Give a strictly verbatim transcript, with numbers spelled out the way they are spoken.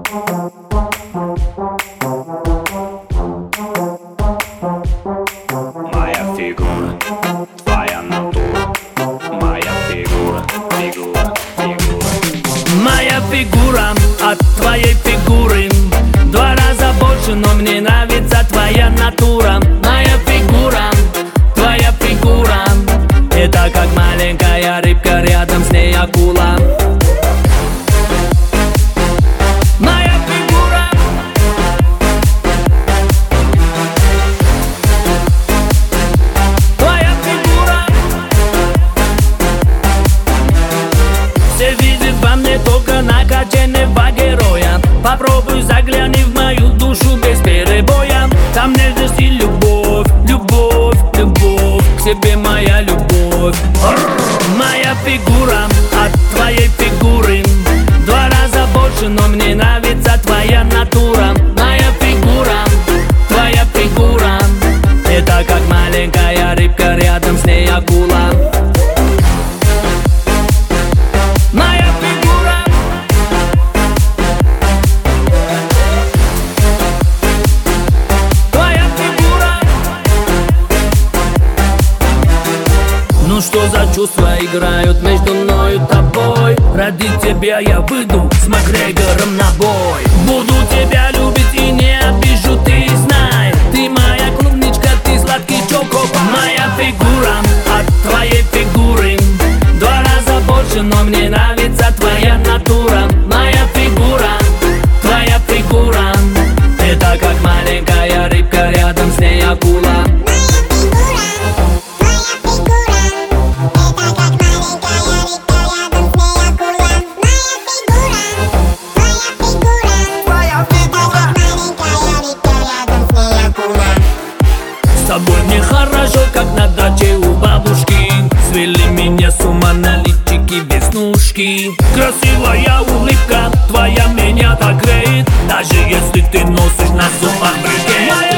Моя фигура, твоя натура. Моя фигура, фигура, фигура. Моя фигура от твоей фигуры два раза больше, но мне нравится твоя натура. Моя фигура, твоя фигура, это как маленькая рыбка, рядом с ней акула. Моя фигура, твоя фигура. Все видят во мне только накачанного героя. Попробуй загляни в мою душу без перебоя. Там нежность и любовь, любовь, любовь к себе, моя любовь. Моя фигура от твоей фигуры два раза больше, но мне нравится твоя натура. Моя фигура, твоя фигура, это как маленькая рыбка, рядом с ней акула. Моя фигура, твоя фигура. Ну что за чувства играют между мною и тобой? Ради тебя я выйду с Макгрегором на бой. Буду тебя любить и не обижу, ты знай. Ты моя клубничка, ты сладкий чокопай. Моя фигура от твоей фигуры два раза больше, но мне нравится твоя натура. Моя фигура, твоя фигура, это как маленькая рыбка, рядом с ней акула. С тобой мне хорошо, как на даче у бабушки. Свели меня с ума на личике веснушки. Красивая улыбка твоя меня так греет, даже если ты носишь на зубах брюки.